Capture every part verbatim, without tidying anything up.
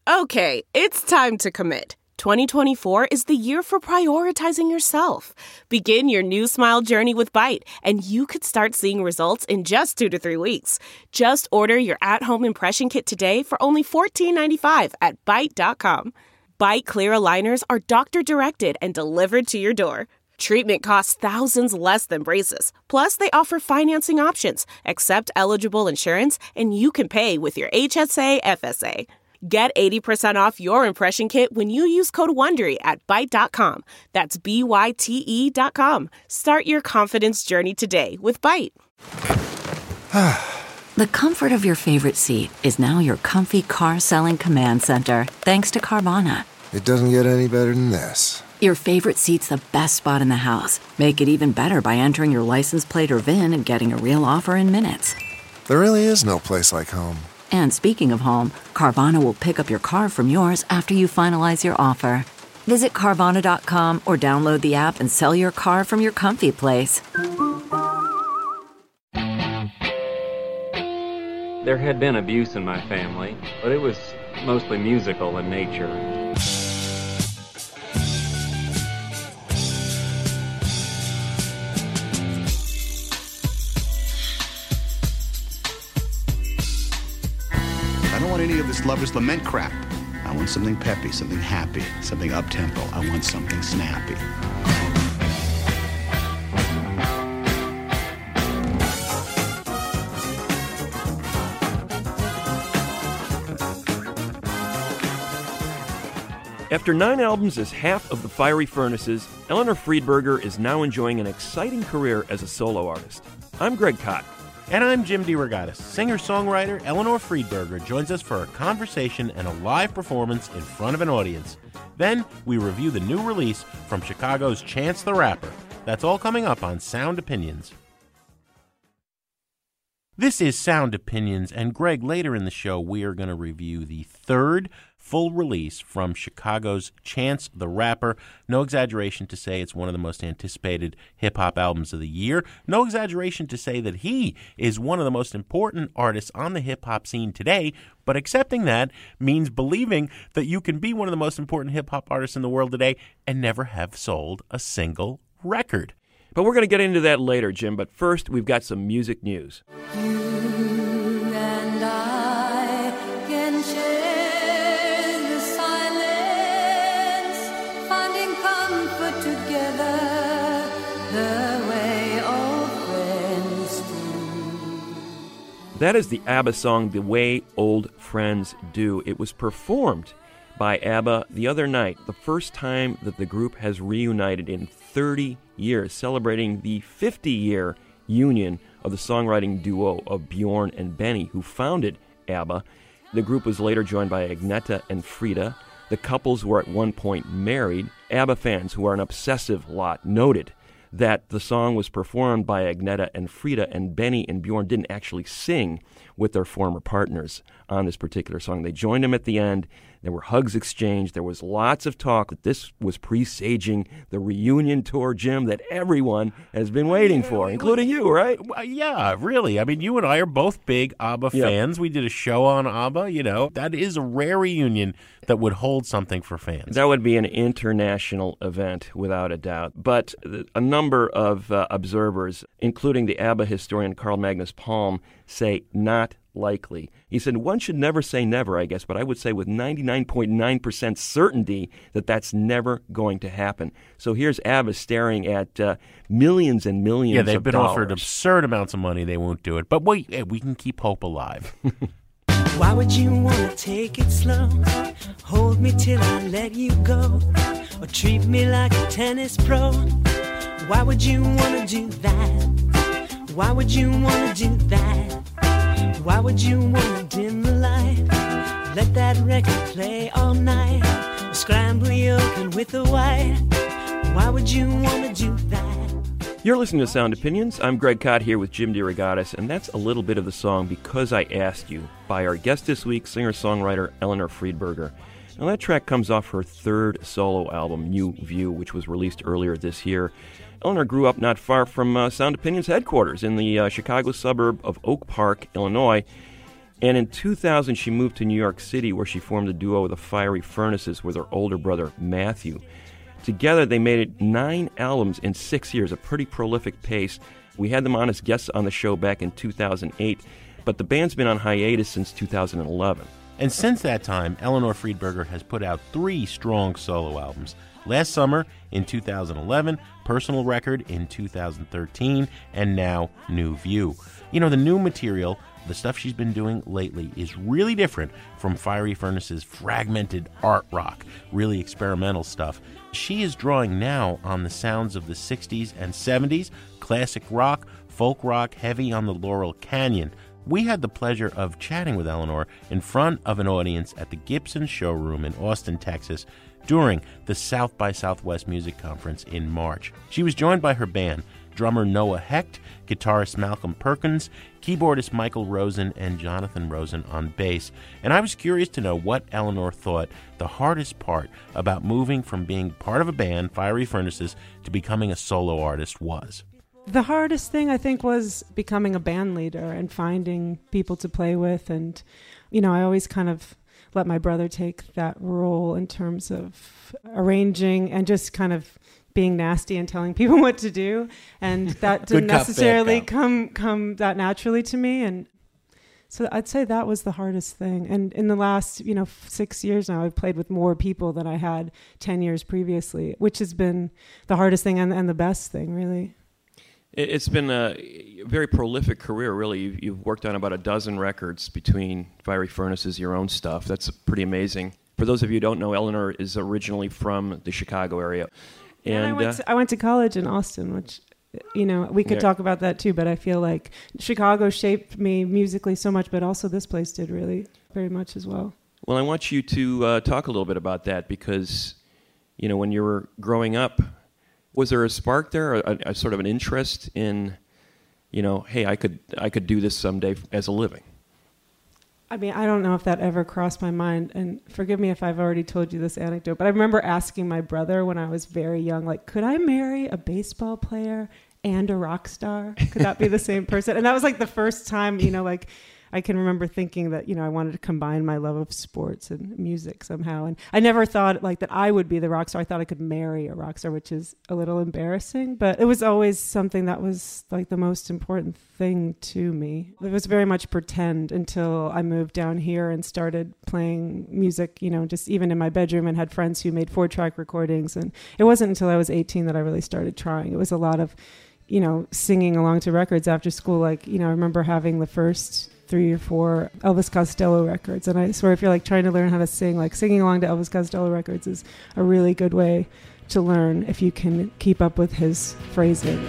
Okay, it's time to commit. twenty twenty-four is the year for prioritizing yourself. Begin your new smile journey with Byte, and you could start seeing results in just two to three weeks. Just order your at-home impression kit today for only fourteen ninety-five at byte dot com. Byte clear aligners are doctor-directed and delivered to your door. Treatment costs thousands less than braces. Plus, they offer financing options, accept eligible insurance, and you can pay with your H S A F S A. Get eighty percent off your impression kit when you use code WONDERY at byte dot com. That's B Y T E dot com. Start your confidence journey today with Byte. The comfort of your favorite seat is now your comfy car-selling command center, thanks to Carvana. It doesn't get any better than this. Your favorite seat's the best spot in the house. Make it even better by entering your license plate or V I N and getting a real offer in minutes. There really is no place like home. And speaking of home, Carvana will pick up your car from yours after you finalize your offer. Visit Carvana dot com or download the app and sell your car from your comfy place. There had been abuse in my family, but it was mostly musical in nature. I don't want any of this lover's lament crap. I want something peppy, something happy, something up-tempo. I want something snappy. After nine albums as half of the Fiery Furnaces, Eleanor Friedberger is now enjoying an exciting career as a solo artist. I'm Greg Kot. And I'm Jim DeRogatis. Singer-songwriter Eleanor Friedberger joins us for a conversation and a live performance in front of an audience. Then we review the new release from Chicago's Chance the Rapper. That's all coming up on Sound Opinions. This is Sound Opinions, and Greg, later in the show we are going to review the third full release from Chicago's Chance the Rapper. No exaggeration to say it's one of the most anticipated hip-hop albums of the year. No exaggeration to say that he is one of the most important artists on the hip-hop scene today, but accepting that means believing that you can be one of the most important hip-hop artists in the world today and never have sold a single record. But we're going to get into that later, Jim. But first, we've got some music news. You and I can share the silence, finding comfort together the way old friends do. That is the ABBA song, The Way Old Friends Do. It was performed by ABBA the other night, the first time that the group has reunited in thirty years, celebrating the fifty-year union of the songwriting duo of Bjorn and Benny, who founded ABBA. The group was later joined by Agneta and Frida. The couples were at one point married. ABBA fans, who are an obsessive lot, noted that the song was performed by Agneta and Frida, and Benny and Bjorn didn't actually sing with their former partners on this particular song. They joined them at the end. There were hugs exchanged. There was lots of talk that this was presaging the reunion tour, Jim, that everyone has been waiting for, including you, right? Yeah, really. I mean, you and I are both big ABBA Yep. fans. We did a show on ABBA, you know. That is a rare reunion that would hold something for fans. That would be an international event, without a doubt. But a number of uh, observers, including the ABBA historian Carl Magnus Palm, say not likely. He said, one should never say never, I guess, but I would say with ninety-nine point nine percent certainty that that's never going to happen. So here's ABBA staring at uh, millions and millions Yeah, of they've been dollars. offered absurd amonts of money. They won't do it. But we, hey, we can keep hope alive. Why would you want to take it slow? Hold me till I let you go, or treat me like a tennis pro? Why would you want to do that? Why would you want to do that? Why would you want to dim the light? Let that record play all night, or scramble you open with a white? Why would you want to do that? You're listening to Sound Opinions. I'm Greg Kot here with Jim DeRogatis, and that's a little bit of the song Because I Asked You by our guest this week, singer-songwriter Eleanor Friedberger. Now, that track comes off her third solo album, New View, which was released earlier this year. Eleanor grew up not far from uh, Sound Opinions headquarters in the uh, Chicago suburb of Oak Park, Illinois. And in two thousand, she moved to New York City, where she formed a duo, the Fiery Furnaces, with her older brother, Matthew. Together, they made nine albums in six years, a pretty prolific pace. We had them on as guests on the show back in two thousand eight, but the band's been on hiatus since two thousand eleven. And since that time, Eleanor Friedberger has put out three strong solo albums. Last summer, in two thousand eleven, Personal Record in two thousand thirteen, and now New View. You know, the new material, the stuff she's been doing lately, is really different from Fiery Furnace's fragmented art rock, really experimental stuff. She is drawing now on the sounds of the sixties and seventies, classic rock, folk rock, heavy on the Laurel Canyon. We had the pleasure of chatting with Eleanor in front of an audience at the Gibson Showroom in Austin, Texas, during the South by Southwest Music Conference in March. She was joined by her band, drummer Noah Hecht, guitarist Malcolm Perkins, keyboardist Michael Rosen, and Jonathan Rosen on bass. And I was curious to know what Eleanor thought the hardest part about moving from being part of a band, Fiery Furnaces, to becoming a solo artist was. The hardest thing, I think, was becoming a band leader and finding people to play with. And, you know, I always kind of let my brother take that role in terms of arranging and just kind of being nasty and telling people what to do. And that didn't cop, necessarily cop. come come that naturally to me. And so I'd say that was the hardest thing. And in the last, you know, six years now, I've played with more people than I had ten years previously, which has been the hardest thing and, and the best thing, really. It's been a very prolific career, really. You've, you've worked on about a dozen records between Fiery Furnaces, your own stuff. That's pretty amazing. For those of you who don't know, Eleanor is originally from the Chicago area. And, and I, went uh, to, I went to college in Austin, which, you know, we could yeah. talk about that too, but I feel like Chicago shaped me musically so much, but also this place did really very much as well. Well, I want you to uh, talk a little bit about that because, you know, when you were growing up, was there a spark there, a, a sort of an interest in, you know, hey, I could I could do this someday as a living? I mean, I don't know if that ever crossed my mind, and forgive me if I've already told you this anecdote, but I remember asking my brother when I was very young, like, could I marry a baseball player and a rock star? Could that be the same person? And that was like the first time, you know, like, I can remember thinking that, you know, I wanted to combine my love of sports and music somehow. And I never thought like that I would be the rock star. I thought I could marry a rock star, which is a little embarrassing, but it was always something that was like the most important thing to me. It was very much pretend until I moved down here and started playing music, you know, just even in my bedroom, and had friends who made four track recordings. And it wasn't until I was eighteen that I really started trying. It was a lot of, you know, singing along to records after school. Like, you know, I remember having the first three or four Elvis Costello records. And I swear, if you're like trying to learn how to sing, like singing along to Elvis Costello records is a really good way to learn if you can keep up with his phrasing.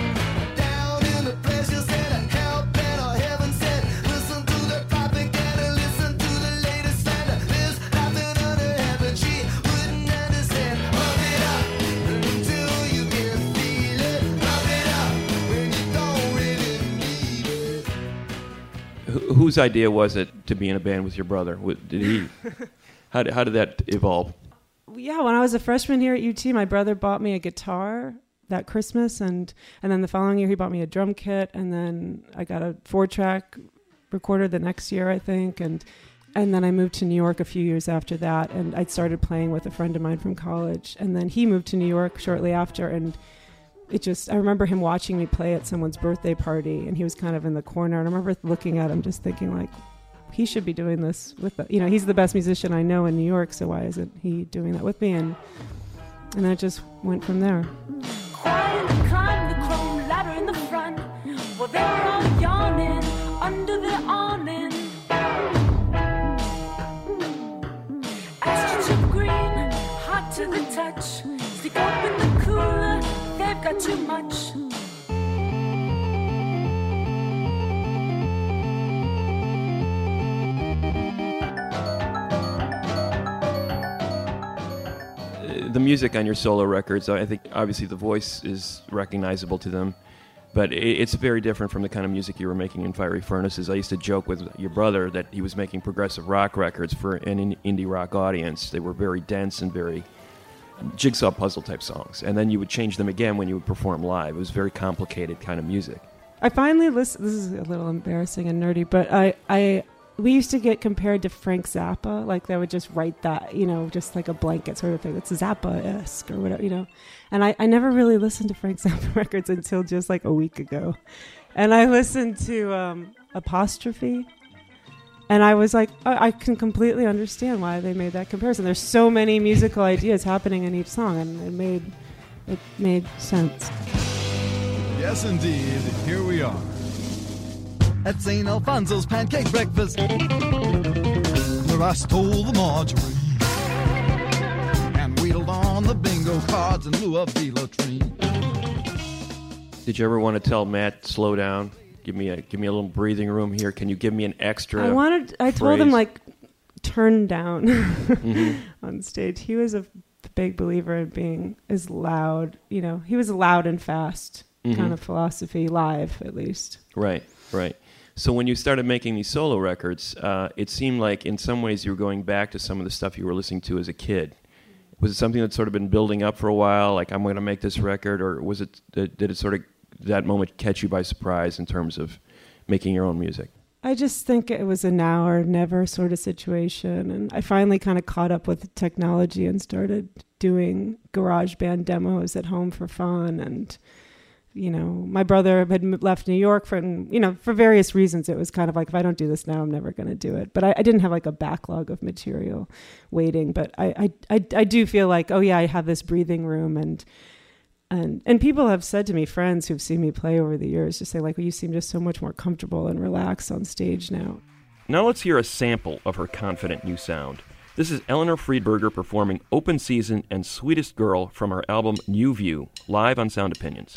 Whose idea was it to be in a band with your brother? Did he? How did, how did that evolve? Yeah, when I was a freshman here at U T, my brother bought me a guitar that Christmas, and and then the following year he bought me a drum kit, and then I got a four-track recorder the next year, I think, and and then I moved to New York a few years after that, and I started playing with a friend of mine from college, and then he moved to New York shortly after, and it just, I remember him watching me play at someone's birthday party, and he was kind of in the corner, and I remember looking at him just thinking, like, he should be doing this with the, you know, he's the best musician I know in New York, so why isn't he doing that with me? And and then it just went from there. Quiet and climb the chrome ladder in the front, while they were all yawning under the awning. Astroturf green, hot to the touch, stick open the cooler, they've got too much. The music on your solo records, I think obviously the voice is recognizable to them, but it's very different from the kind of music you were making in Fiery Furnaces. I used to joke with your brother that he was making progressive rock records for an indie rock audience. They were very dense and very jigsaw puzzle type songs, and then you would change them again when you would perform live. It was very complicated kind of music. I finally listened, this is a little embarrassing and nerdy, but I, I we used to get compared to Frank Zappa. Like they would just write that, you know, just like a blanket sort of thing. It's Zappa-esque or whatever, you know. And I, I never really listened to Frank Zappa records until just like a week ago. And I listened to um, Apostrophe. And I was like, I, I can completely understand why they made that comparison. There's so many musical ideas happening in each song, and it made it made sense. Yes, indeed. Here we are at Saint Alfonso's pancake breakfast, where I stole the margarine and wheeled on the bingo cards in lieu of Velotrine. Did you ever want to tell Matt, slow down? Give me a give me a little breathing room here. Can you give me an extra? I wanted. I phrase? told him like, turn down mm-hmm. on stage. He was a big believer in being as loud. You know, he was loud and fast mm-hmm. kind of philosophy, live at least. Right, right. So when you started making these solo records, uh, it seemed like in some ways you were going back to some of the stuff you were listening to as a kid. Was it something that's sort of been building up for a while? Like, I'm going to make this record, or was it? Did it sort of that moment catch you by surprise in terms of making your own music? I just think it was a now or never sort of situation. And I finally kind of caught up with technology and started doing GarageBand demos at home for fun. And, you know, my brother had left New York for, you know, for various reasons. It was kind of like, if I don't do this now, I'm never going to do it. But I, I didn't have like a backlog of material waiting. But I, I, I, I do feel like, oh yeah, I have this breathing room. And And and people have said to me, friends who've seen me play over the years, just say like, well, you seem just so much more comfortable and relaxed on stage now. Now let's hear a sample of her confident new sound. This is Eleanor Friedberger performing Open Season and Sweetest Girl from her album New View, live on Sound Opinions.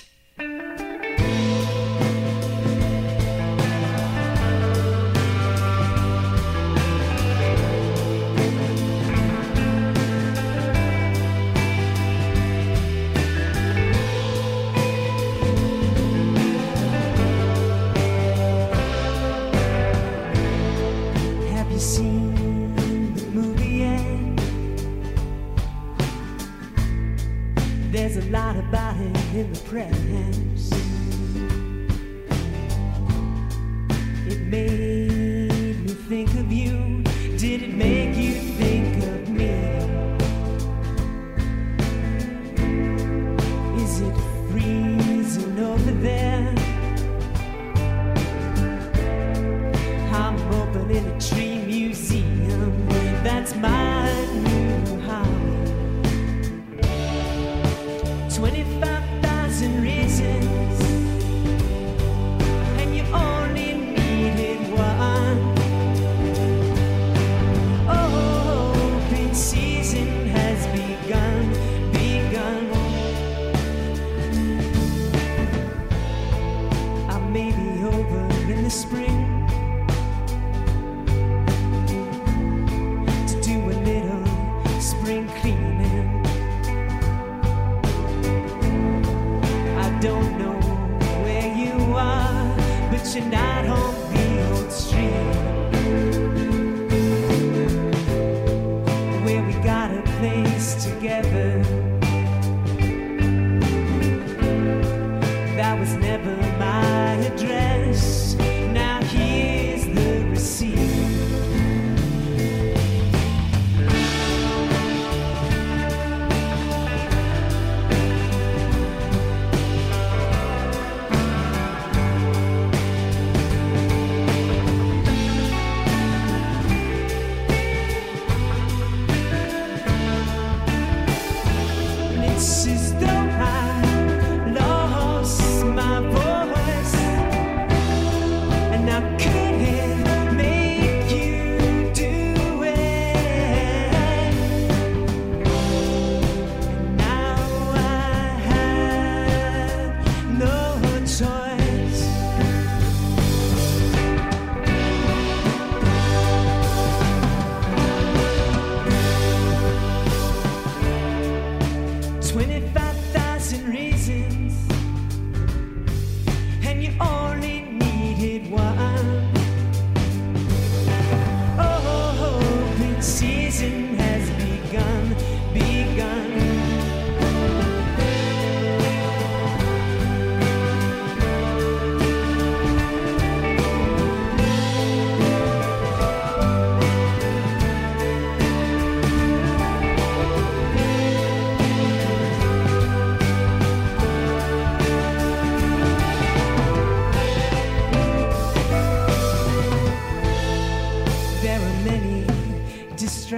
There's a lot about it in the press. It made me think of you. Did it make you think of me? Is it freezing over there? I'm opening a tree museum. That's my new house. twenty-five thousand reasons, and you only needed one.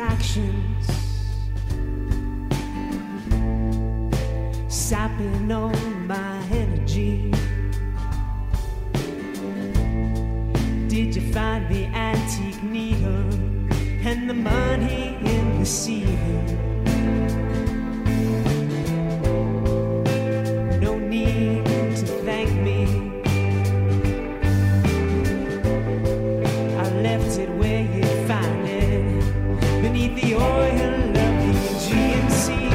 distractions, sapping all my energy. Did you find the antique needle and the money in the ceiling? No need to thank me. I left it where you'd find it, beneath the oil of the G M C.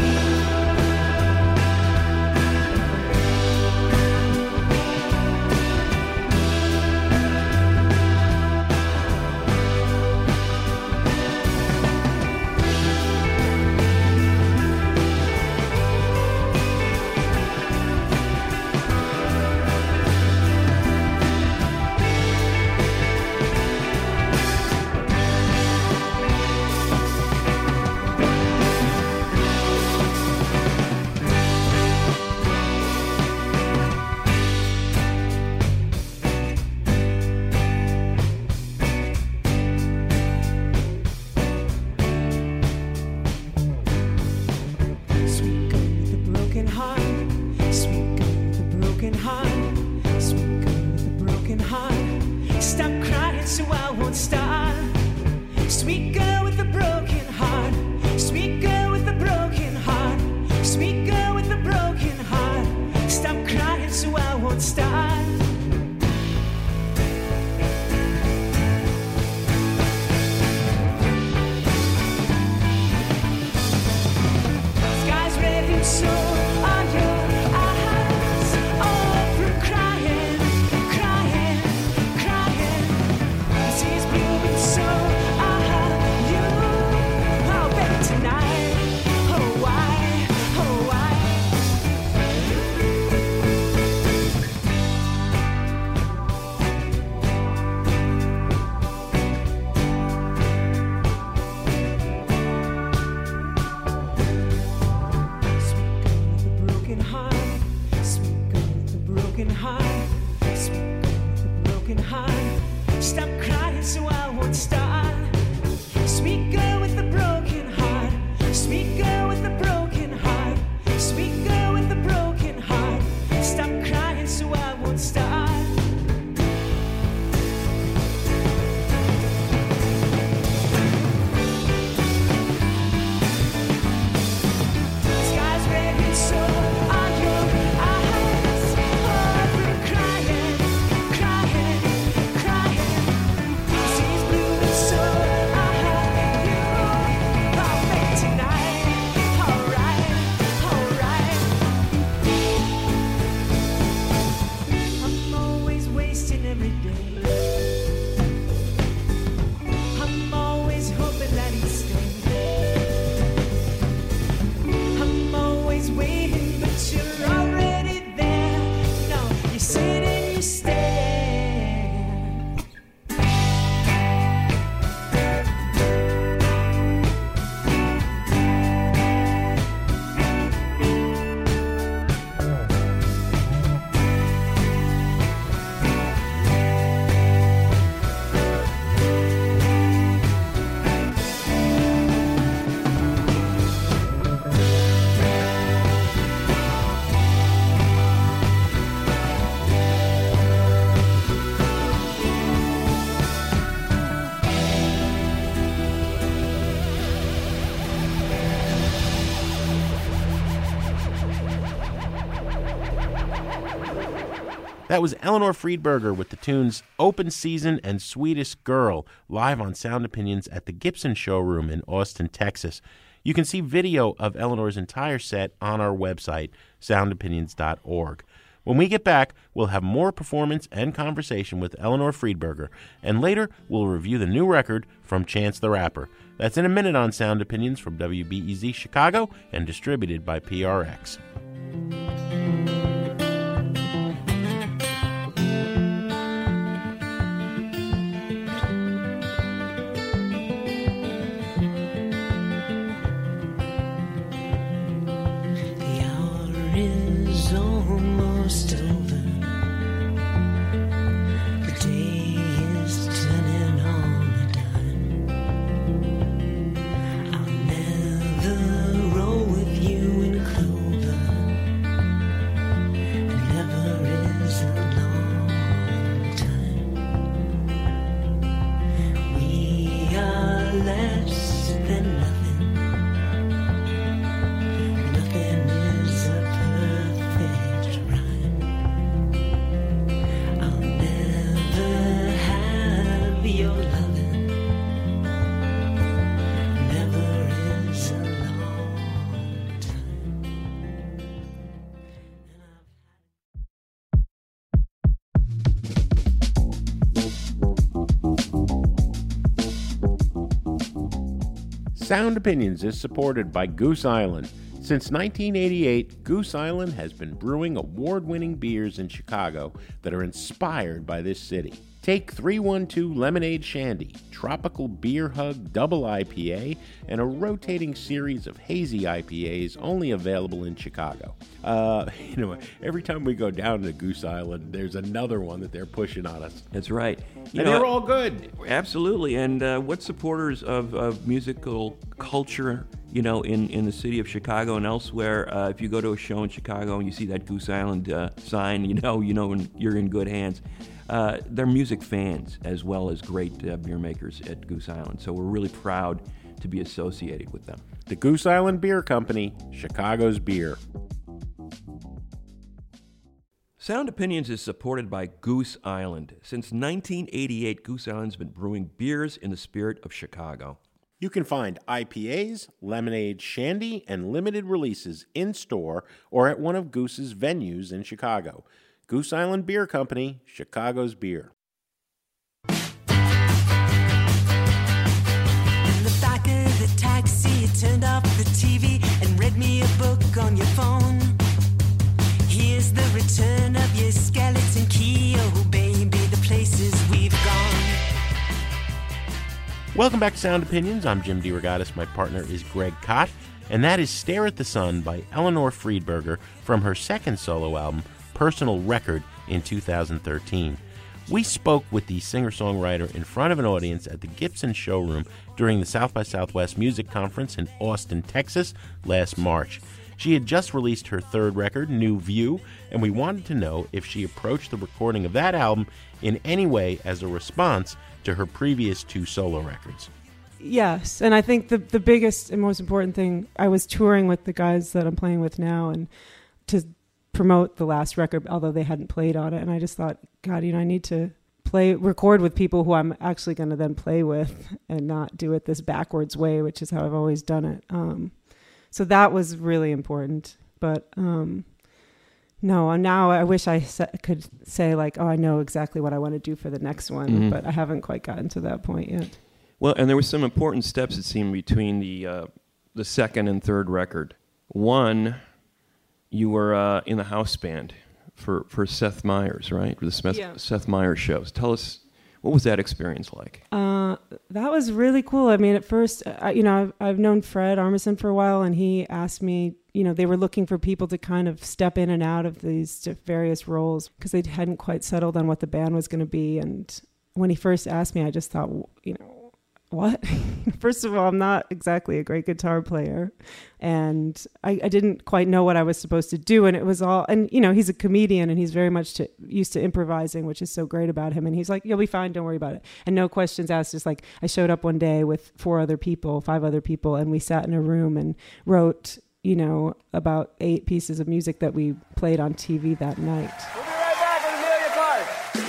That was Eleanor Friedberger with the tunes Open Season and Sweetest Girl, live on Sound Opinions at the Gibson Showroom in Austin, Texas. You can see video of Eleanor's entire set on our website, sound opinions dot org. When we get back, we'll have more performance and conversation with Eleanor Friedberger, and later we'll review the new record from Chance the Rapper. That's in a minute on Sound Opinions from W B E Z Chicago and distributed by P R X. Sound Opinions is supported by Goose Island. Since nineteen eighty-eight, Goose Island has been brewing award-winning beers in Chicago that are inspired by this city. Take three one two Lemonade Shandy, Tropical Beer Hug Double I P A, and a rotating series of hazy I P As only available in Chicago. Uh, you know, every time we go down to Goose Island, there's another one that they're pushing on us. That's right. You and know, they're all good. Absolutely. And uh, what supporters of, of musical culture, you know, in, in the city of Chicago and elsewhere, uh, if you go to a show in Chicago and you see that Goose Island uh, sign, you know, you know you're in good hands. Uh, they're music fans as well as great uh, beer makers at Goose Island. So we're really proud to be associated with them. The Goose Island Beer Company, Chicago's beer. Sound Opinions is supported by Goose Island. Since nineteen eighty-eight, Goose Island's been brewing beers in the spirit of Chicago. You can find I P As, lemonade, shandy, and limited releases in-store or at one of Goose's venues in Chicago. Goose Island Beer Company, Chicago's beer. In the back of the taxi, you turned off the T V and read me a book on your phone. Here's the return of your skeleton key, oh baby, the places we've gone. Welcome back to Sound Opinions. I'm Jim DeRogatis. My partner is Greg Kot, and that is Stare at the Sun by Eleanor Friedberger from her second solo album, Personal Record, in two thousand thirteen. We spoke with the singer-songwriter in front of an audience at the Gibson Showroom during the South by Southwest Music Conference in Austin, Texas, last March. She had just released her third record, New View, and we wanted to know if she approached the recording of that album in any way as a response to her previous two solo records. Yes, and I think the the biggest and most important thing, I was touring with the guys that I'm playing with now, and to promote the last record, although they hadn't played on it, and I just thought, God, you know, I need to play, record with people who I'm actually going to then play with, and not do it this backwards way, which is how I've always done it. Um, so that was really important. But um, no, now I wish I sa- could say like, oh, I know exactly what I want to do for the next one, mm-hmm. but I haven't quite gotten to that point yet. Well, and there were some important steps, it seemed, between the uh, the second and third record. One, you were uh, in the house band for, for Seth Meyers, right? For the Smith, yeah. Seth Meyers shows. Tell us, what was that experience like? Uh, that was really cool. I mean, at first, I, you know, I've, I've known Fred Armisen for a while, and he asked me, you know, they were looking for people to kind of step in and out of these various roles because they hadn't quite settled on what the band was going to be. And when he first asked me, I just thought, you know, what? First of all, I'm not exactly a great guitar player, and I, I didn't quite know what I was supposed to do. And it was all, and you know, he's a comedian and he's very much to, used to improvising, which is so great about him. And he's like, you'll be fine. Don't worry about it. And no questions asked. Just like I showed up one day with four other people, five other people, and we sat in a room and wrote, you know, about eight pieces of music that we played on T V that night. We'll be right back with Amelia Clark.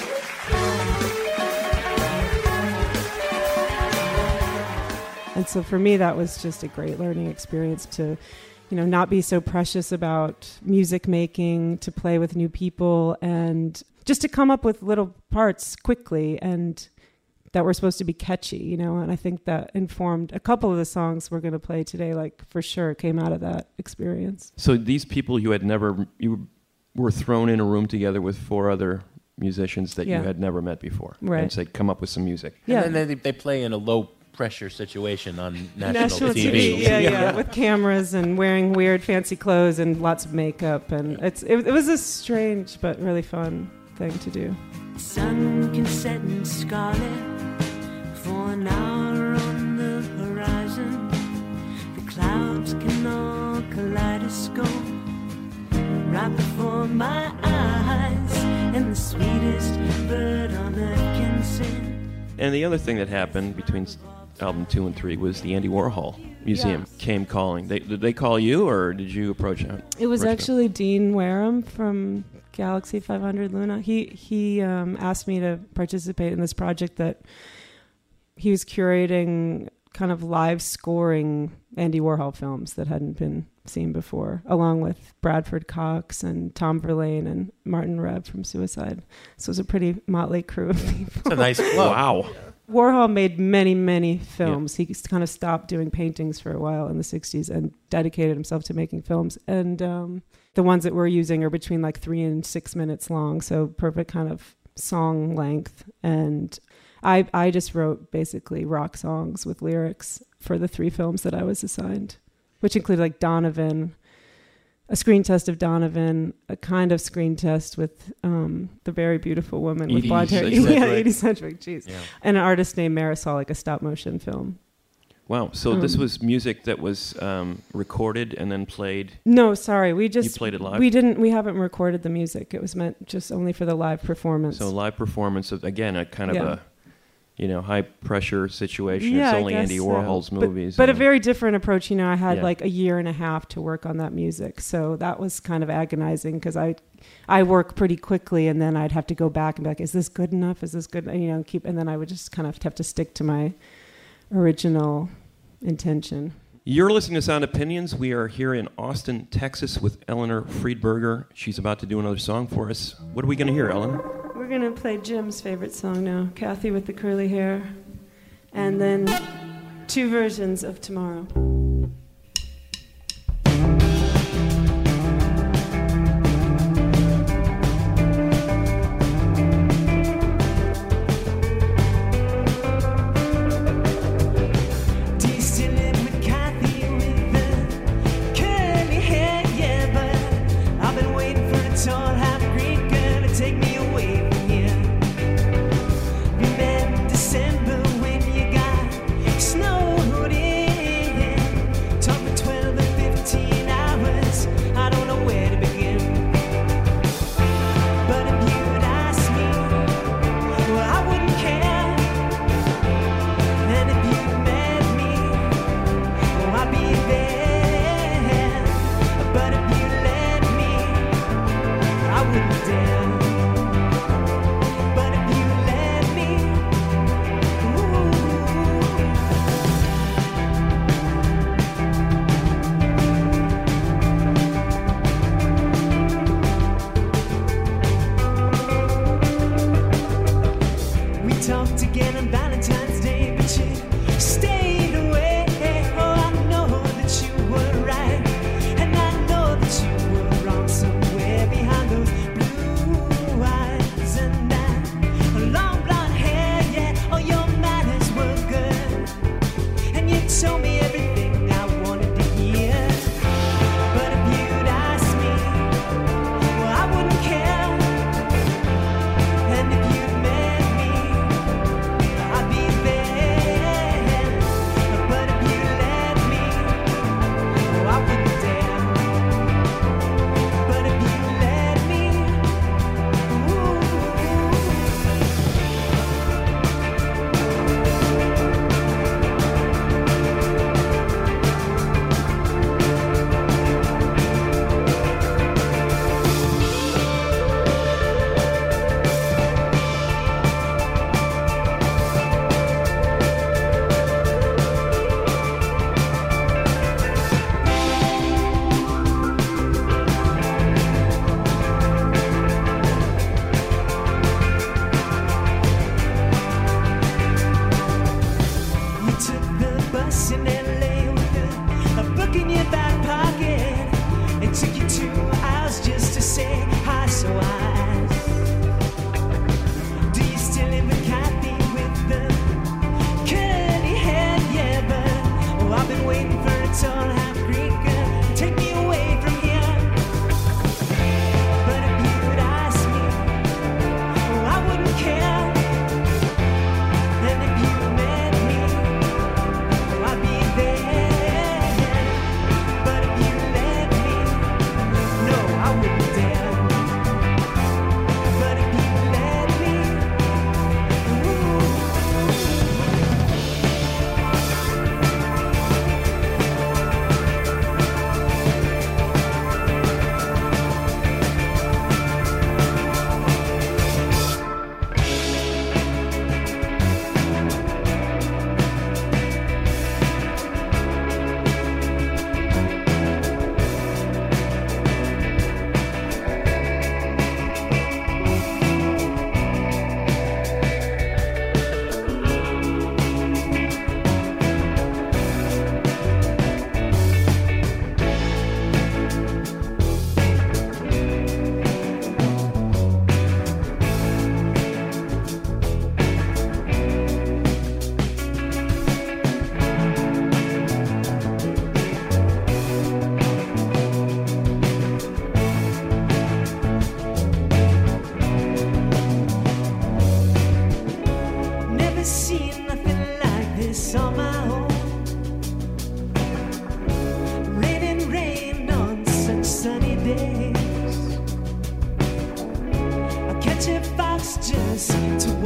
And so for me, that was just a great learning experience to, you know, not be so precious about music making, to play with new people, and just to come up with little parts quickly and that were supposed to be catchy, you know. And I think that informed a couple of the songs we're going to play today, like for sure came out of that experience. So these people you had never, you were thrown in a room together with four other musicians that yeah. you had never met before. Right. And said, come up with some music. Yeah. And then they, they play in a low pressure situation on national, national T V. T V. Yeah, yeah, yeah, with cameras and wearing weird fancy clothes and lots of makeup, and it's it, it was a strange but really fun thing to do. Sun can set in scarlet for an hour on the horizon. The clouds can all kaleidoscope right before my eyes, and the sweetest bird on earth can sing. And the other thing that happened between album two and three was the Andy Warhol Museum yes. came calling. They, did they call you, or did you approach them? It was actually Dean Wareham from Galaxy five hundred Luna. He he um, asked me to participate in this project that he was curating, kind of live scoring Andy Warhol films that hadn't been seen before, along with Bradford Cox and Tom Verlaine and Martin Reb from Suicide. So it was a pretty motley crew of people. It's a nice club. Wow. Warhol made many, many films. Yeah. He kind of stopped doing paintings for a while in the sixties and dedicated himself to making films. And um, the ones that we're using are between like three and six minutes long, so perfect kind of song length. And I I just wrote basically rock songs with lyrics for the three films that I was assigned, which included like Donovan, a screen test of Donovan, a kind of screen test with um, the very beautiful woman with blonde hair. Yeah, Edie Sedgwick, jeez. Yeah. And an artist named Marisol, like a stop motion film. Wow. So um, this was music that was um, recorded and then played? No, sorry. We just... You played it live? We didn't, we haven't recorded the music. It was meant just only for the live performance. So live performance of, again, a kind of Yeah. a, you know, high pressure situation. Yeah, it's I only guess Andy so. Warhol's But- movies. But, a and- very different approach. You know, I had Yeah. like a year and a half to work on that music. So that was kind of agonizing because I, I work pretty quickly and then I'd have to go back and be like, is this good enough? Is this good? You know, keep, and then I would just kind of have to stick to my original intention. You're listening to Sound Opinions. We are here in Austin, Texas with Eleanor Friedberger. She's about to do another song for us. What are we going to hear, Eleanor? We're going to play Jim's favorite song now, Kathy with the Curly Hair, and then two versions of Tomorrow. Do you still live with Kathy with the curly hair? Yeah, but I've been waiting for a tall half-Greek girl to take me away from here. We met in December when you got snowed in. Talked for twelve or fifteen hours.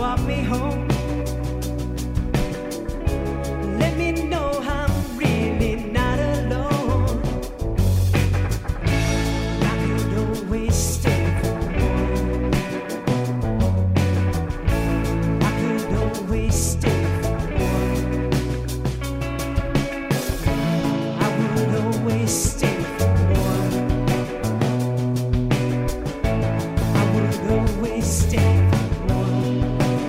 walk me home. Let me know I'm really not alone. I could always stay for one. I could always stay for one. I would always stay for one. I would always stay for one.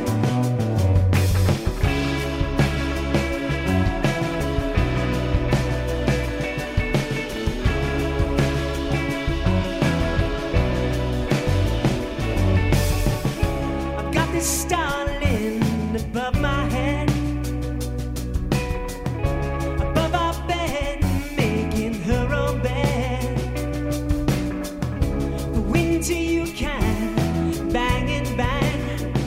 I've got this starling above my head, above our bed, making her own bed. The winter you can bang and bang.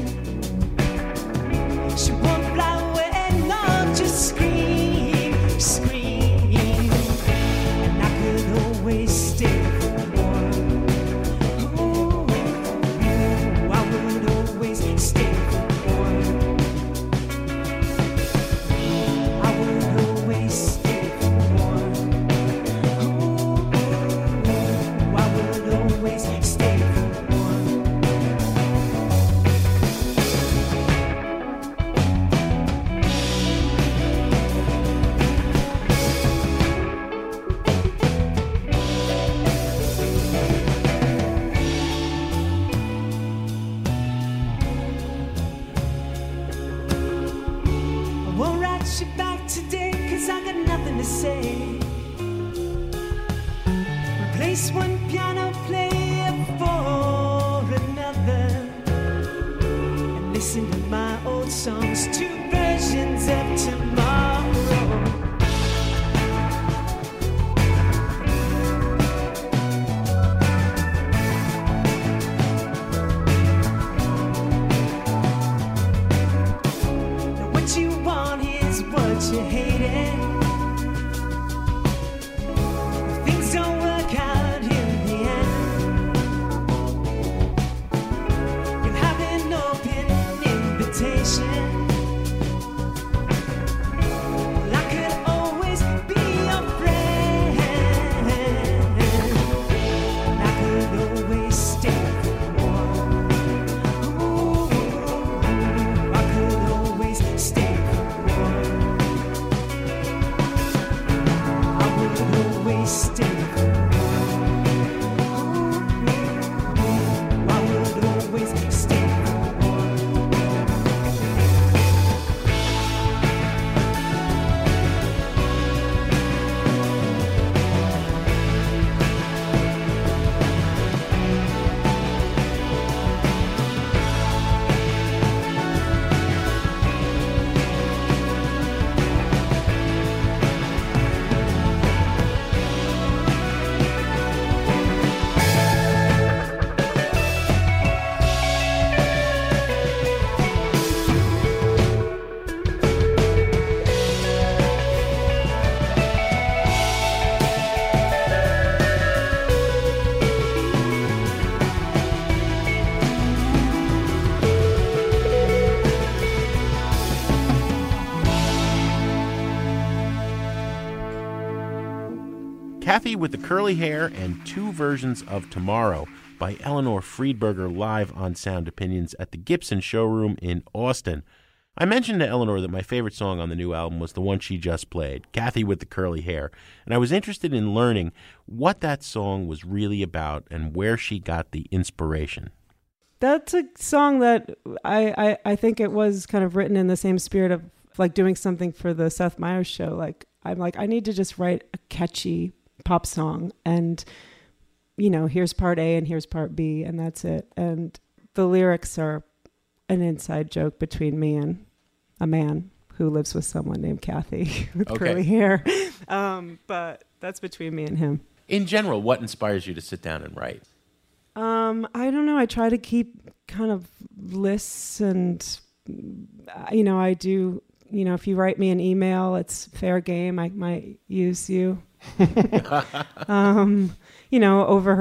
She won't fly away, no, just scream, scream. And I could always stay for one. Ooh, I would always stay for one. I would always stay for one. Ooh, I would always stay for one. I won't write you back today, cause I got nothing to say. Replace one piano player for another, and listen to my old songs, two versions of tomorrow. Now what you want is what you hated. If things don't work out in the end, you'll have an open invitation. Well, I could always be your friend. And I could always stay for one. Ooh, I could always stay for one. I would always stay for one. Ooh, I would always stay for one. Kathy with the Curly Hair and Two Versions of Tomorrow by Eleanor Friedberger live on Sound Opinions at the Gibson Showroom in Austin. I mentioned to Eleanor that my favorite song on the new album was the one she just played, Kathy with the Curly Hair, and I was interested in learning what that song was really about and where she got the inspiration. That's a song that I, I, I think it was kind of written in the same spirit of like doing something for the Seth Meyers show. Like, I'm like, I need to just write a catchy pop song, and you know, here's part A and here's part B, and that's it. And the lyrics are an inside joke between me and a man who lives with someone named Kathy with Okay. curly hair. Um, but that's between me and him. In general, what inspires you to sit down and write? Um, I don't know. I try to keep kind of lists, and uh, you know, I do. You know, if you write me an email, it's fair game. I might use you. um, you know, overheard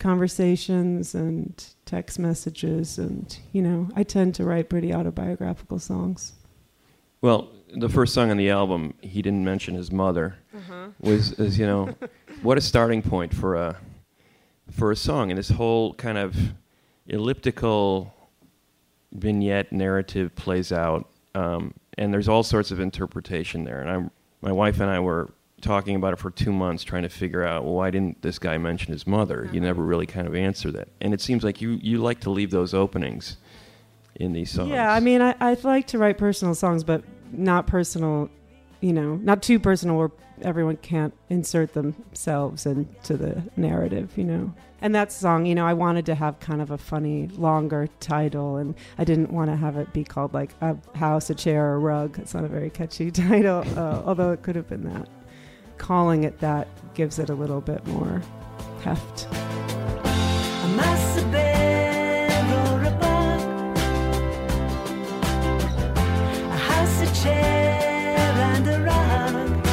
conversations and text messages, and, you know, I tend to write pretty autobiographical songs. Well, the first song on the album, he didn't mention his mother, Uh-huh. was, is, you know, what a starting point for a for a song. And this whole kind of elliptical vignette narrative plays out, um, and there's all sorts of interpretation there. And I'm, my wife and I were talking about it for two months, trying to figure out, well, why didn't this guy mention his mother? You never really kind of answer that. And it seems like you, you like to leave those openings in these songs. Yeah, I mean, I, I like to write personal songs, but not personal, you know, not too personal where everyone can't insert themselves into the narrative, you know. And that song, you know, I wanted to have kind of a funny, longer title, and I didn't want to have it be called like a house, a chair, a rug. It's not a very catchy title, uh, although it could have been that. Calling it that gives it a little bit more heft. I must have been or a bug, a house, a chair, and a rug.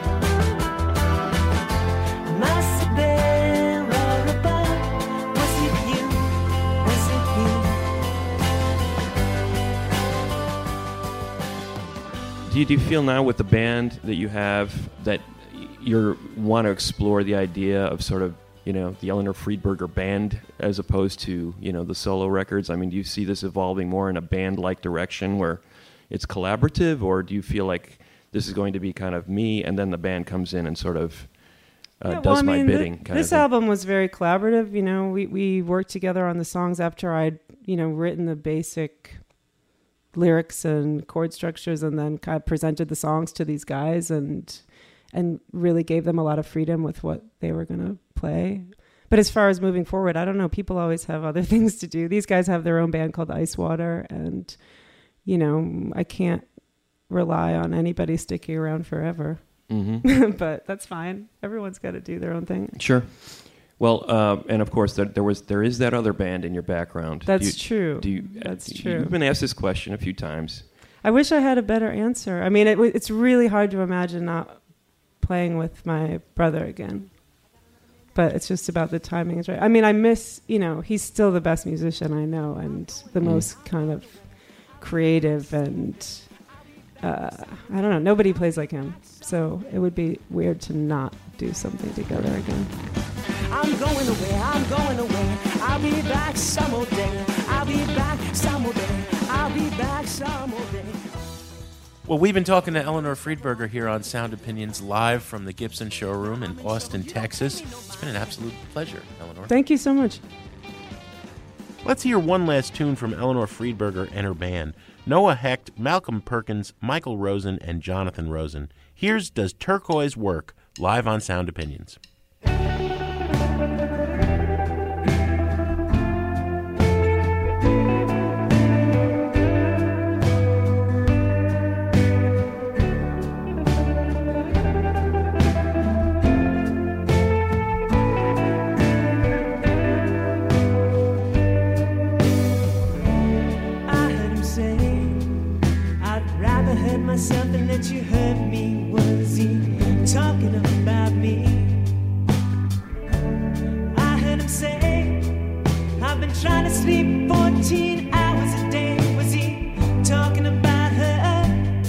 I must have been or a bug. Was it you? Was it you? Do you, do you feel now with the band that you have that you want to explore the idea of sort of, you know, the Eleanor Friedberger band as opposed to, you know, the solo records? I mean, do you see this evolving more in a band-like direction where it's collaborative, or do you feel like this is going to be kind of me and then the band comes in and sort of uh, Yeah, well, does I my mean, bidding? th- kind this of thing? album was very collaborative. You know, we, we worked together on the songs after I'd, you know, written the basic lyrics and chord structures, and then kind of presented the songs to these guys and and really gave them a lot of freedom with what they were going to play. But as far as moving forward, I don't know. People always have other things to do. These guys have their own band called Ice Water, and, you know, I can't rely on anybody sticking around forever. Mm-hmm. But that's fine. Everyone's got to do their own thing. Sure. Well, uh, and of course, there, there was there is that other band in your background. That's do you, true. Do you, That's uh, true. You've been asked this question a few times. I wish I had a better answer. I mean, it, w- it's really hard to imagine not playing with my brother again. But it's just about the timing is right. I mean, I miss, you know, he's still the best musician I know and the Mm. most kind of creative and, uh, I don't know, nobody plays like him. So it would be weird to not do something together again. I'm going away, I'm going away. I'll be back some more day. I'll be back some more day. I'll be back some more day. Well, we've been talking to Eleanor Friedberger here on Sound Opinions live from the Gibson showroom in Austin, Texas. It's been an absolute pleasure, Eleanor. Thank you so much. Let's hear one last tune from Eleanor Friedberger and her band. Noah Hecht, Malcolm Perkins, Michael Rosen, and Jonathan Rosen. Here's Does Turquoise Work, live on Sound Opinions. Myself and that you hurt me. Was he talking about me? I heard him say, I've been trying to sleep fourteen hours a day. Was he talking about her?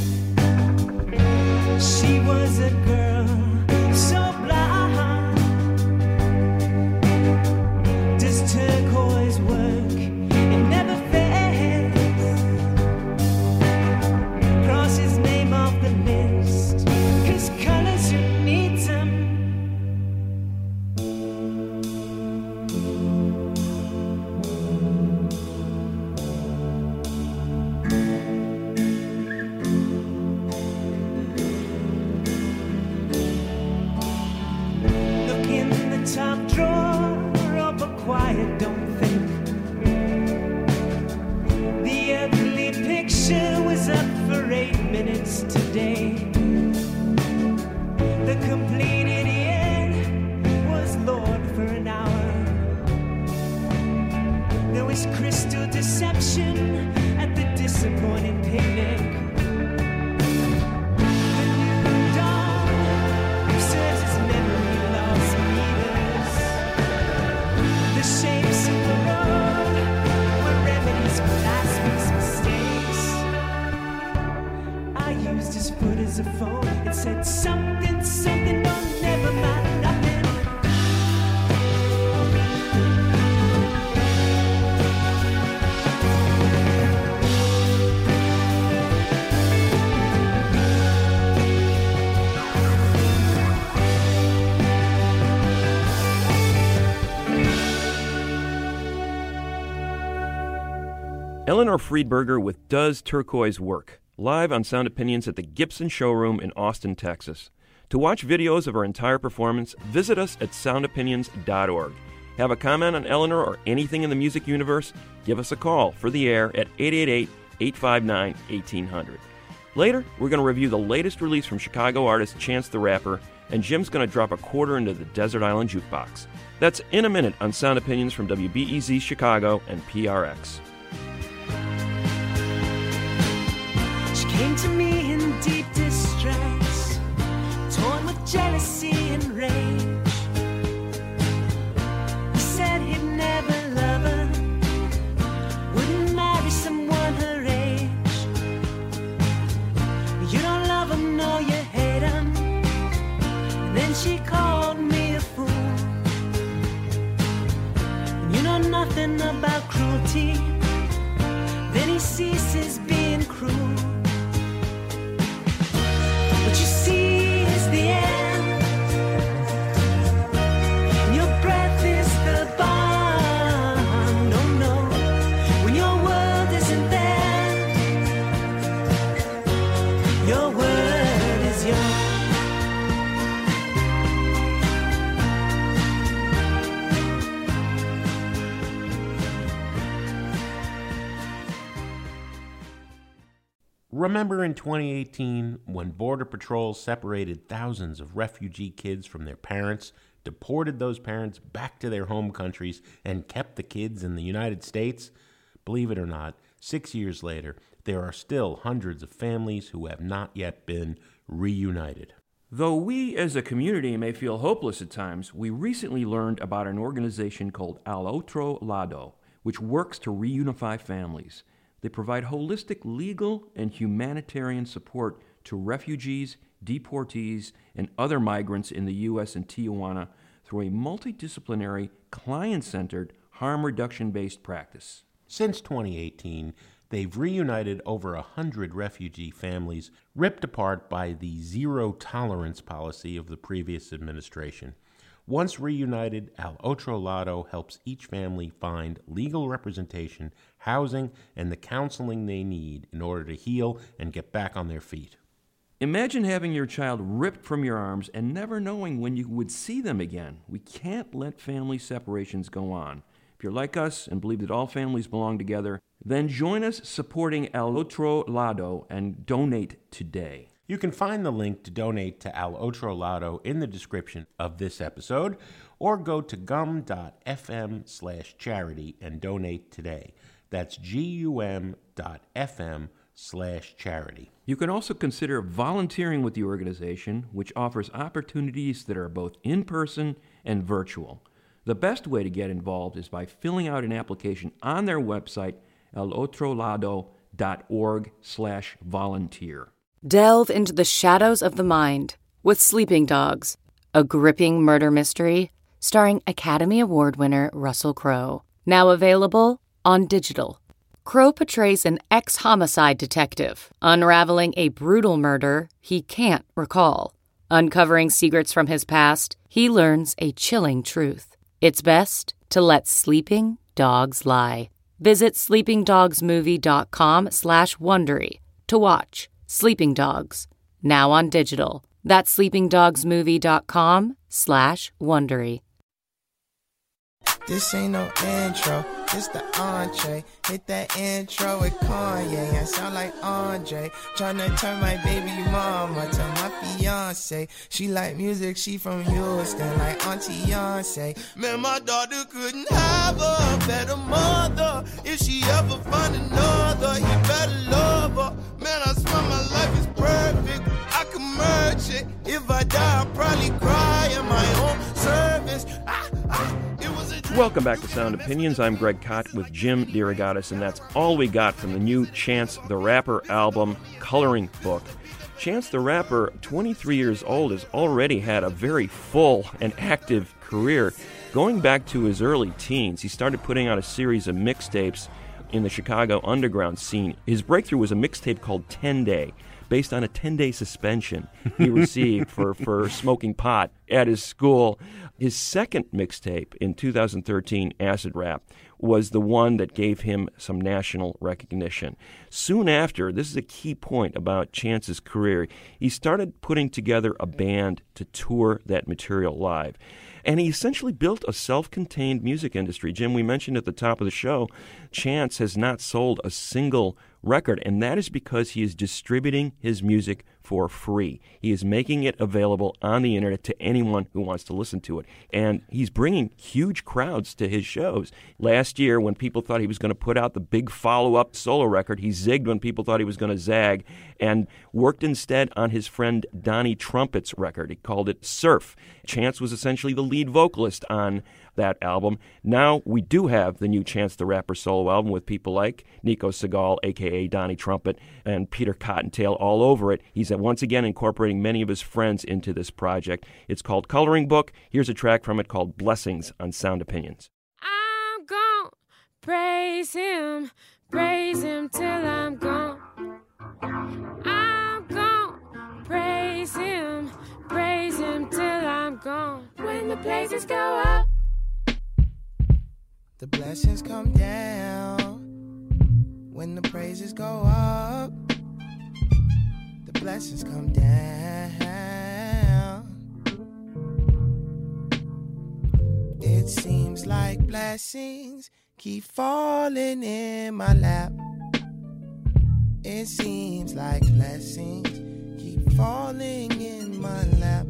She was a girl so blind. Does turquoise work? It never fails. Cross his name off the list, 'cause colors you need them. Look in the top drawer of a quiet, don't think. The ugly picture was up for eight minutes today. The complete idiot was Lord for an hour. There was crystal deception at the disappointing picnic. The new dawn serves as memory loss meters. Eleanor Friedberger with Does Turquoise Work? Live on Sound Opinions at the Gibson Showroom in Austin, Texas. To watch videos of her entire performance, visit us at sound opinions dot org. Have a comment on Eleanor or anything in the music universe? Give us a call for the air at eight eight eight, eight five nine, one eight zero zero. Later, we're going to review the latest release from Chicago artist Chance the Rapper, and Jim's going to drop a quarter into the Desert Island Jukebox. That's in a minute on Sound Opinions from W B E Z Chicago and P R X. She came to me in deep distress, torn with jealousy and rage. He said he'd never love her, wouldn't marry someone her age. You don't love him, no, you hate him. And then she called me a fool. You know nothing about cruelty. Then he ceases being cruel. What you see is the end, and your breath is the bond. No, no, when your world isn't there, your word is yours. Remember in twenty eighteen when Border Patrol separated thousands of refugee kids from their parents, deported those parents back to their home countries, and kept the kids in the United States? Believe it or not, six years later, there are still hundreds of families who have not yet been reunited. Though we as a community may feel hopeless at times, we recently learned about an organization called Al Otro Lado, which works to reunify families. They provide holistic legal and humanitarian support to refugees, deportees, and other migrants in the U S and Tijuana through a multidisciplinary, client-centered, harm reduction-based practice. Since twenty eighteen, they've reunited over a hundred refugee families ripped apart by the zero-tolerance policy of the previous administration. Once reunited, Al Otro Lado helps each family find legal representation, housing, and the counseling they need in order to heal and get back on their feet. Imagine having your child ripped from your arms and never knowing when you would see them again. We can't let family separations go on. If you're like us and believe that all families belong together, then join us supporting Al Otro Lado and donate today. You can find the link to donate to Al Otro Lado in the description of this episode, or go to gum.fm slash charity and donate today. That's gum.fm slash charity. You can also consider volunteering with the organization, which offers opportunities that are both in-person and virtual. The best way to get involved is by filling out an application on their website, alotrolado.org slash volunteer. Delve into the shadows of the mind with Sleeping Dogs, a gripping murder mystery starring Academy Award winner Russell Crowe. Now available on digital. Crowe portrays an ex-homicide detective unraveling a brutal murder he can't recall. Uncovering secrets from his past, he learns a chilling truth. It's best to let sleeping dogs lie. Visit sleepingdogsmovie.com slash Wondery to watch Sleeping Dogs, now on digital. That's sleepingdogsmovie.com slash Wondery. This ain't no intro, this the entree. Hit that intro with Kanye, I sound like Andre. Tryna turn my baby mama to my fiance. She like music, she from Houston, like Auntie Beyonce. Man, my daughter couldn't have a better mother. If she ever find another, you better love her. Man, I swear my life is perfect, I can merge it. If I die, I'll probably cry in my own service. Ah, ah, it was a Welcome back to Sound Opinions. I'm Greg Kot with Jim DeRogatis, and that's all we got from the new Chance the Rapper album, Coloring Book. Chance the Rapper, twenty-three years old, has already had a very full and active career. Going back to his early teens, he started putting out a series of mixtapes in the Chicago underground scene. His breakthrough was a mixtape called ten day, based on a ten-day suspension he received for, for smoking pot at his school. His second mixtape in two thousand thirteen, Acid Rap, was the one that gave him some national recognition. Soon after, this is a key point about Chance's career, he started putting together a band to tour that material live. And he essentially built a self-contained music industry. Jim, we mentioned at the top of the show, Chance has not sold a single record, and that is because he is distributing his music for free. He is making it available on the internet to anyone who wants to listen to it. And he's bringing huge crowds to his shows. Last year, when people thought he was going to put out the big follow-up solo record, he zigged when people thought he was going to zag and worked instead on his friend Donnie Trumpet's record. He called it Surf. Chance was essentially the lead vocalist on that album. Now we do have the new Chance the Rapper solo album with people like Nico Segal, a k a. Donnie Trumpet, and Peter Cottontail all over it. He's once again incorporating many of his friends into this project. It's called Coloring Book. Here's a track from it called Blessings on Sound Opinions. I'm gone, praise him, praise him till I'm gone. I'm gone, praise him, praise him till I'm gone. When the praises go up, the blessings come down. When the praises go up, the blessings come down. It seems like blessings keep falling in my lap. It seems like blessings keep falling in my lap.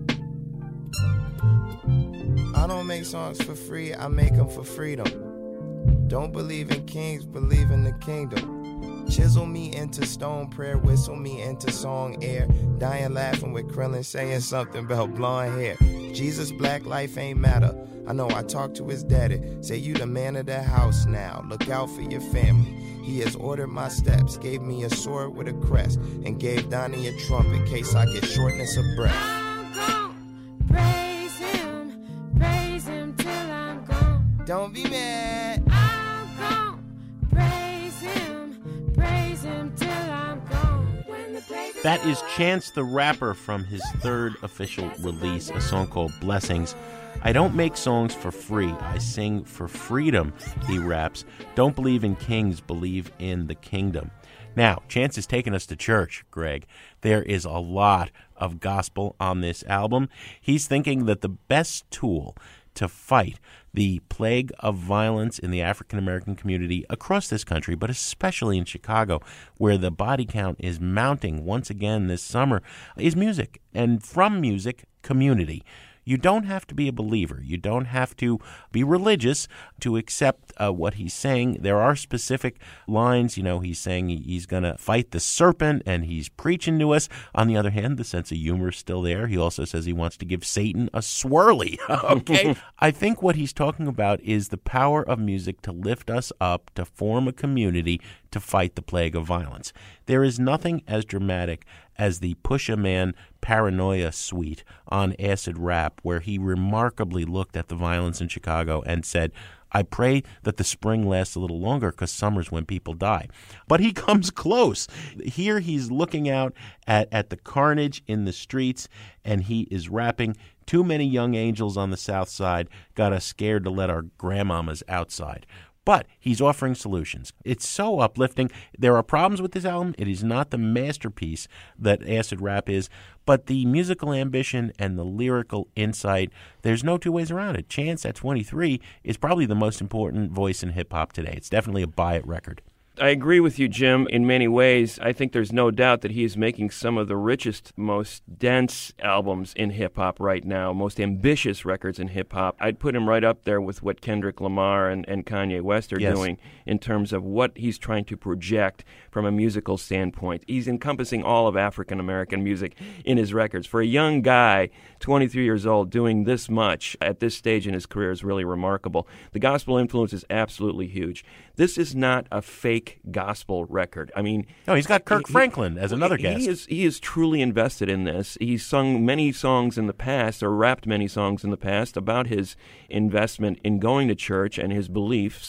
I don't make songs for free, I make them for freedom. Don't believe in kings, believe in the kingdom. Chisel me into stone, prayer whistle me into song air. Dying laughing with Krillin saying something about blonde hair. Jesus, black life ain't matter. I know I talked to his daddy. Say you the man of the house now. Look out for your family. He has ordered my steps, gave me a sword with a crest, and gave Donnie a trumpet in case I get shortness of breath. I'm gone, praise him, praise him till I'm gone. Don't be mad. I'm gone, praise him, praise him till I'm gone. When the praises That is Chance the Rapper from his third official release, a song called Blessings. I don't make songs for free. I sing for freedom, he raps. Don't believe in kings, believe in the kingdom. Now, Chance has taken us to church, Greg. There is a lot of gospel on this album. He's thinking that the best tool to fight the plague of violence in the African-American community across this country, but especially in Chicago, where the body count is mounting once again this summer, is music. And from music, community. You don't have to be a believer. You don't have to be religious to accept uh, what he's saying. There are specific lines. You know, he's saying he's going to fight the serpent, and he's preaching to us. On the other hand, the sense of humor is still there. He also says he wants to give Satan a swirly. Okay? I think what he's talking about is the power of music to lift us up, to form a community, to fight the plague of violence. There is nothing as dramatic as the Pusha Man Paranoia suite on Acid Rap, where he remarkably looked at the violence in Chicago and said, I pray that the spring lasts a little longer because summer's when people die. But he comes close. Here he's looking out at, at the carnage in the streets, and he is rapping, too many young angels on the south side got us scared to let our grandmamas outside. But he's offering solutions. It's so uplifting. There are problems with this album. It is not the masterpiece that Acid Rap is, but the musical ambition and the lyrical insight, there's no two ways around it. Chance, at twenty-three, is probably the most important voice in hip-hop today. It's definitely a buy-it record. I agree with you, Jim, in many ways. I think there's no doubt that he is making some of the richest, most dense albums in hip-hop right now, most ambitious records in hip-hop. I'd put him right up there with what Kendrick Lamar and, and Kanye West are yes. doing in terms of what he's trying to project from a musical standpoint. He's encompassing all of African-American music in his records. For a young guy, twenty-three years old, doing this much at this stage in his career is really remarkable. The gospel influence is absolutely huge. This is not a fake gospel record. I mean, no, he's got Kirk he, Franklin as another he, guest. He is he is truly invested in this. He's sung many songs in the past, or rapped many songs in the past about his investment in going to church and his beliefs.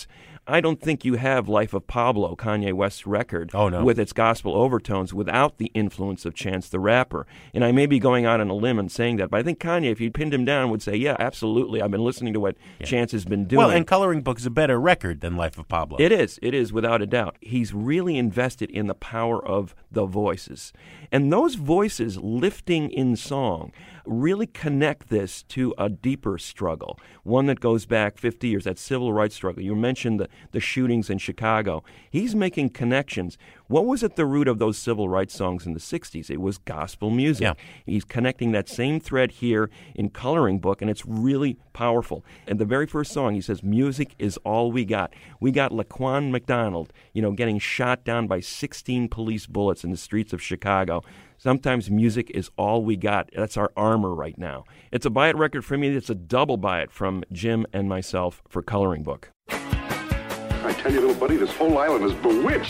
I don't think you have Life of Pablo, Kanye West's record, oh, no. with its gospel overtones without the influence of Chance the Rapper. And I may be going out on a limb and saying that, but I think Kanye, if you pinned him down, would say, yeah, absolutely. I've been listening to what yeah. Chance has been doing. Well, and Coloring Book is a better record than Life of Pablo. It is. It is, without a doubt. He's really invested in the power of the voices. And those voices lifting in song really connect this to a deeper struggle, one that goes back fifty years, that civil rights struggle. You mentioned the, the shootings in Chicago. He's making connections. What was at the root of those civil rights songs in the sixties? It was gospel music. Yeah. He's connecting that same thread here in Coloring Book, and it's really powerful. And the very first song, he says, music is all we got. We got Laquan McDonald, you know, getting shot down by sixteen police bullets in the streets of Chicago. Sometimes music is all we got. That's our armor right now. It's a buy it record for me. It's a double buy it from Jim and myself for Coloring Book. I tell you, little buddy, this whole island is bewitched.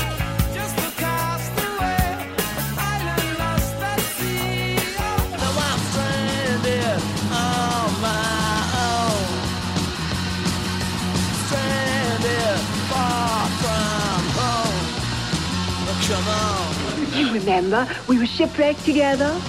Come on. You remember, we were shipwrecked together.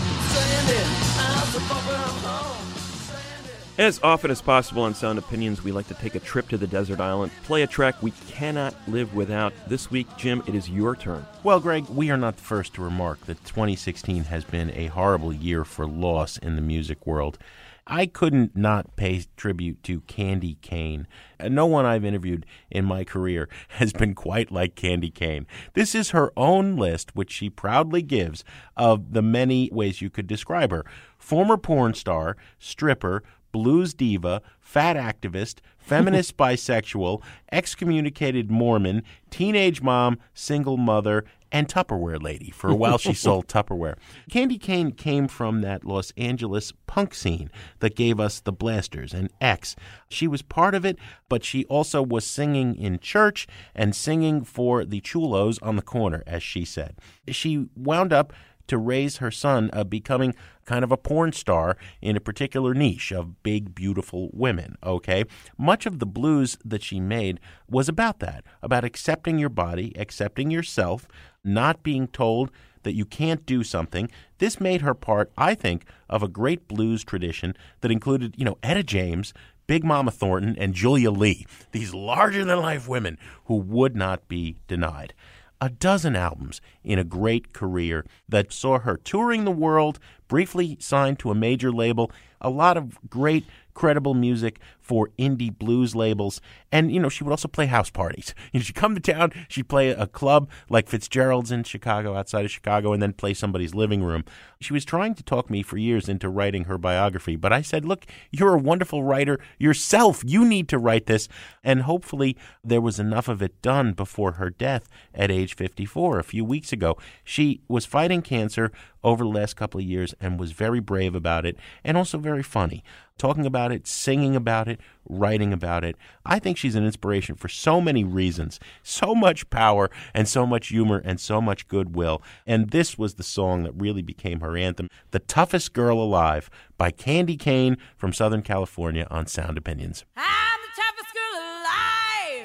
As often as possible on Sound Opinions, we like to take a trip to the desert island, play a track we cannot live without. This week, Jim, it is your turn. Well, Greg, we are not the first to remark that twenty sixteen has been a horrible year for loss in the music world. I couldn't not pay tribute to Candy Kane. No one I've interviewed in my career has been quite like Candy Kane. This is her own list, which she proudly gives, of the many ways you could describe her. Former porn star, stripper, blues diva, fat activist, feminist bisexual, excommunicated Mormon, teenage mom, single mother, and Tupperware lady. For a while, she sold Tupperware. Candy Kane came from that Los Angeles punk scene that gave us the Blasters and X. She was part of it, but she also was singing in church and singing for the chulos on the corner, as she said. She wound up to raise her son uh, becoming kind of a porn star in a particular niche of big, beautiful women, okay? Much of the blues that she made was about that, about accepting your body, accepting yourself, not being told that you can't do something. This made her part, I think, of a great blues tradition that included, you know, Etta James, Big Mama Thornton, and Julia Lee, these larger-than-life women who would not be denied. A dozen albums in a great career that saw her touring the world, briefly signed to a major label, a lot of great, credible music for indie blues labels. And, you know, she would also play house parties. You know, she'd come to town, she'd play a club like Fitzgerald's in Chicago, outside of Chicago, and then play somebody's living room. She was trying to talk me for years into writing her biography, but I said, look, you're a wonderful writer yourself. You need to write this. And hopefully there was enough of it done before her death at age fifty-four, a few weeks ago. She was fighting cancer over the last couple of years and was very brave about it and also very funny. Talking about it, singing about it, writing about it. I think she's an inspiration for so many reasons. So much power and so much humor and so much goodwill. And this was the song that really became her anthem, The Toughest Girl Alive by Candy Kane from Southern California on Sound Opinions. I'm the toughest girl alive.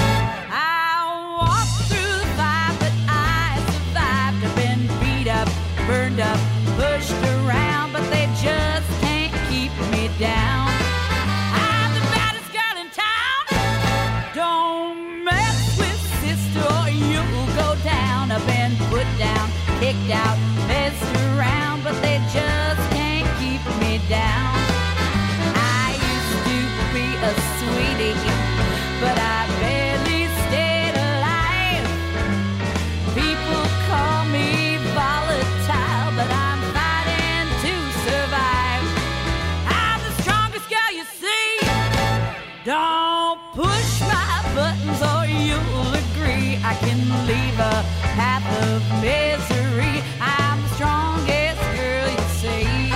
I walked through the fire, but I survived. I've been beat up, burned up, pushed around, but they just can't keep me down. I'm the baddest girl in town. Don't mess with sister or you'll go down. I've been put down, kicked out, messed around, but they just can't keep me down. I used to be a sweetie, but I barely stayed alive. People call me volatile, but I'm fighting to survive. I'm the strongest girl you see. Don't push my buttons or you'll agree I can leave a path of misery. I'm the strongest girl you see.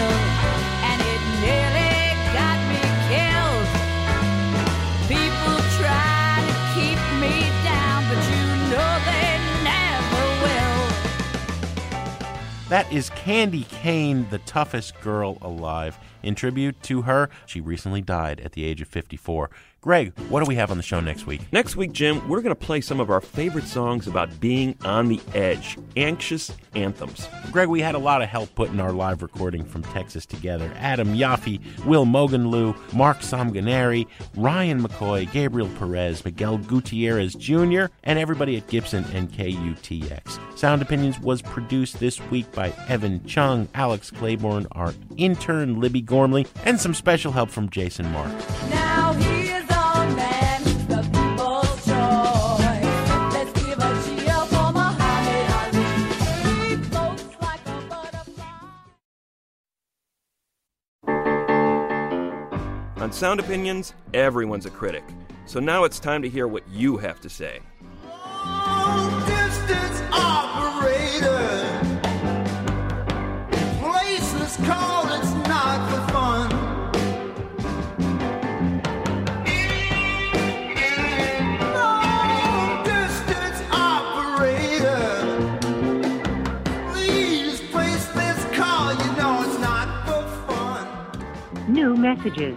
will, and it nearly got me killed. People try to keep me down, but you know they never will. That is Candy Kane, the toughest girl alive. In tribute to her, she recently died at the age of fifty-four. Greg, what do we have on the show next week? Next week, Jim, we're going to play some of our favorite songs about being on the edge, anxious anthems. Greg, we had a lot of help putting our live recording from Texas together. Adam Yaffe, Will Moganloo, Mark Samganeri, Ryan McCoy, Gabriel Perez, Miguel Gutierrez Junior, and everybody at Gibson and K U T X. Sound Opinions was produced this week by Evan Chung, Alex Claiborne, our intern Libby Gormley, and some special help from Jason Mark. Now he is our man, the people's choice. Let's give a cheer for Muhammad Ali. He floats like a butterfly. On Sound Opinions, everyone's a critic. So now it's time to hear what you have to say. Distance operator, placeless call, it's not for fun. Long distance operator, please place this call, you know it's not for fun. New messages.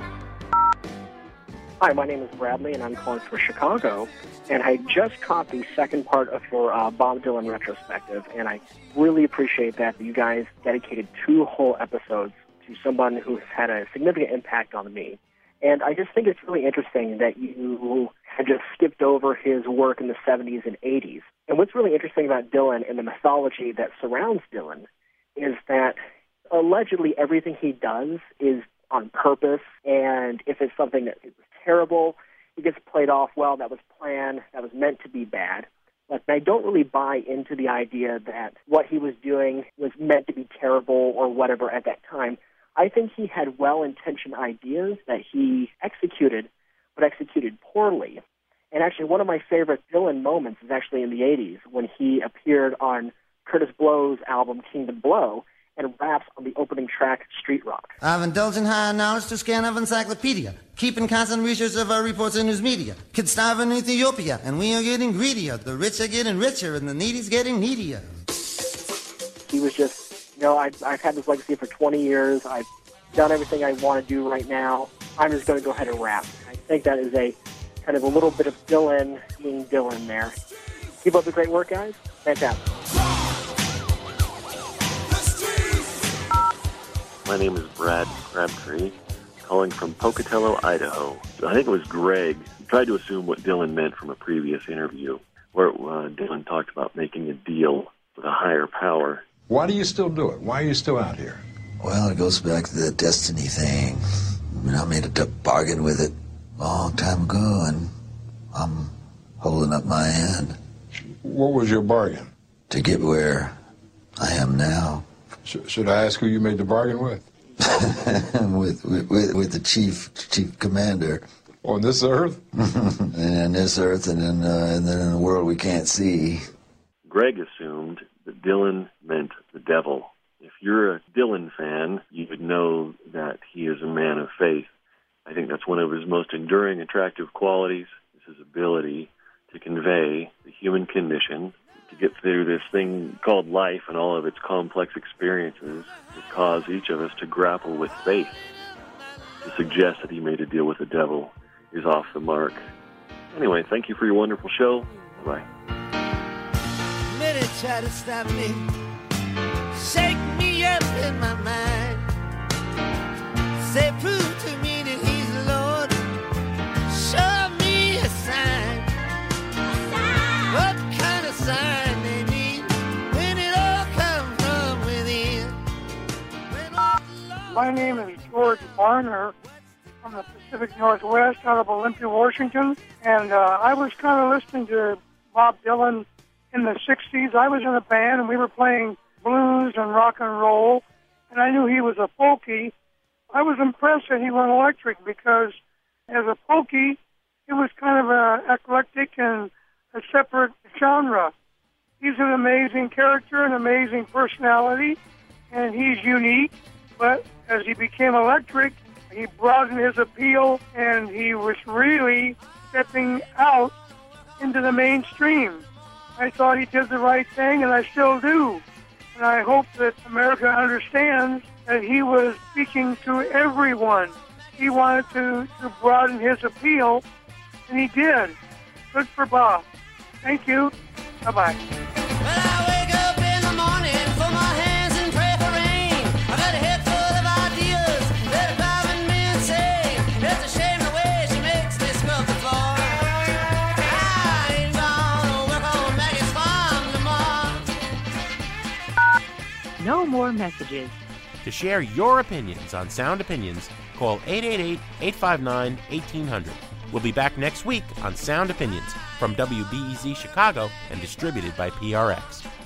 Hi, my name is Bradley, and I'm calling from Chicago. And I just caught the second part of your uh, Bob Dylan retrospective, and I really appreciate that you guys dedicated two whole episodes to someone who's had a significant impact on me. And I just think it's really interesting that you had just skipped over his work in the seventies and eighties. And what's really interesting about Dylan and the mythology that surrounds Dylan is that allegedly everything he does is on purpose, and if it's something that is terrible, it gets played off, well, that was planned, that was meant to be bad. But I don't really buy into the idea that what he was doing was meant to be terrible or whatever at that time. I think he had well-intentioned ideas that he executed, but executed poorly. And actually, one of my favorite Dylan moments is actually in the eighties when he appeared on Curtis Blow's album Kingdom Blow and raps on the opening track, Street Rock. I've indulged in high knowledge to scan of encyclopedia, keeping constant research of our reports in news media. Kids starve in Ethiopia, and we are getting greedier. The rich are getting richer, and the needy's getting needier. He was just, you know, I, I've had this legacy for twenty years. I've done everything I want to do right now. I'm just going to go ahead and rap. I think that is a kind of a little bit of Dylan being Dylan there. Keep up the great work, guys. Fantastic. My name is Brad Crabtree, calling from Pocatello, Idaho. I think it was Greg who tried to assume what Dylan meant from a previous interview, where uh, Dylan talked about making a deal with a higher power. Why do you still do it? Why are you still out here? Well, it goes back to the destiny thing. I mean, I made a d- bargain with it a long time ago, and I'm holding up my end. What was your bargain? To get where I am now. Sh- should I ask who you made the bargain with? with, with with the chief chief commander. On this earth? And on this earth, and then uh, and then in a world we can't see. Greg assumed that Dylan meant the devil. If you're a Dylan fan, you would know that he is a man of faith. I think that's one of his most enduring, attractive qualities, is his ability to convey the human condition, to get through this thing called life and all of its complex experiences that cause each of us to grapple with faith. To suggest that he made a deal with the devil is off the mark. Anyway, thank you for your wonderful show. Bye. Many try to stop me, shake me up in my mind, say prove to me that he's the Lord, show me a sign. What kind of sign they need when it all comes from within? My name is George Barner from the Pacific Northwest out of Olympia, Washington. And uh, I was kind of listening to Bob Dylan in the sixties. I was in a band and we were playing blues and rock and roll. And I knew he was a folkie. I was impressed that he went electric because as a folkie, it was kind of a eclectic and a separate genre. He's an amazing character, an amazing personality, and he's unique. But as he became electric, he broadened his appeal, and he was really stepping out into the mainstream. I thought he did the right thing, and I still do. And I hope that America understands that he was speaking to everyone. He wanted to, to broaden his appeal, and he did. Good for Bob. Thank you. Bye-bye. No more messages. To share your opinions on Sound Opinions, call eight eight eight, eight five nine, one eight hundred. We'll be back next week on Sound Opinions from W B E Z Chicago and distributed by P R X.